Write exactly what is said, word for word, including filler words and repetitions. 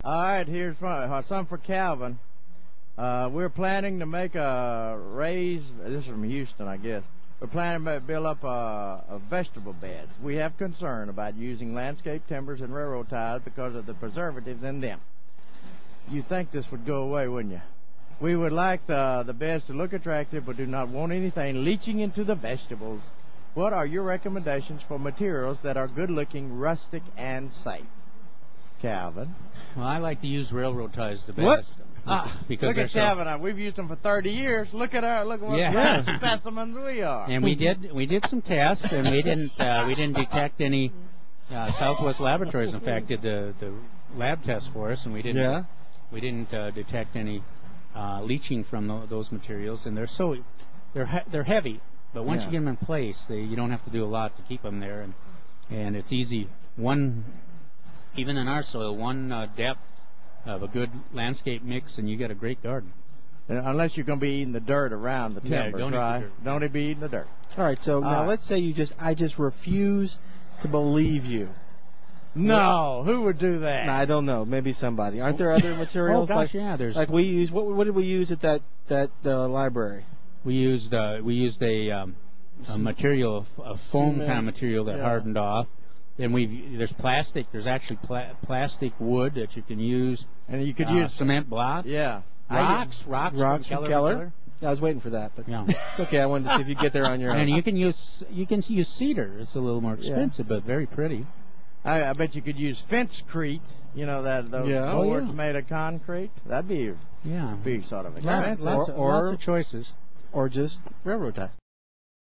All right, here's from, uh, some for Calvin. Uh, we're planning to make a raise. This is from Houston, I guess. We're planning to build up a, a vegetable beds. We have concern about using landscape timbers and railroad ties because of the preservatives in them. You think this would go away, wouldn't you? We would like the, the beds to look attractive, but do not want anything leaching into the vegetables. What are your recommendations for materials that are good-looking, rustic, and safe? Calvin. Well, I like to use railroad ties the best. What? Ah, because look at so, Calvin. We've used them for thirty years. Look at our look at what yeah. specimens we are. And we did we did some tests, and we didn't uh, we didn't detect any. Uh, Southwest Laboratories, in fact, did the, the lab test for us, and we didn't yeah. we didn't uh, detect any uh, leaching from the, those materials. And they're so they're he- they're heavy, but once yeah. you get them in place, they, you don't have to do a lot to keep them there, and and it's easy. One even in our soil, one uh, depth of a good landscape mix, and you get a great garden. Unless you're going to be eating the dirt around the timbers, yeah, don't right? Eat the dirt. Don't be eating the dirt. All right, so now right. let's say you just, I just refuse to believe you. No, who would do that? I don't know. Maybe somebody. Aren't there other materials? Oh gosh, like, yeah. There's like we use. What, what did we use at that that uh, library? We used uh, we used a, um, a material, a foam Cement. kind of material that Yeah. hardened off. And we there's plastic. There's actually pla- plastic wood that you can use. And you could uh, use cement blocks. Yeah. Rocks, rocks, Rocks from from Keller. Keller? Yeah, I was waiting for that, but Yeah. it's okay. I wanted to see if you get there on your own. And you can use you can use cedar. It's a little more expensive, but very pretty. I, I bet you could use fence-crete. You know that those Yeah. boards Oh, yeah. made of concrete. That'd be Yeah. be sort of Lots, expensive. lots, Or- lots or- of choices. or just railroad ties.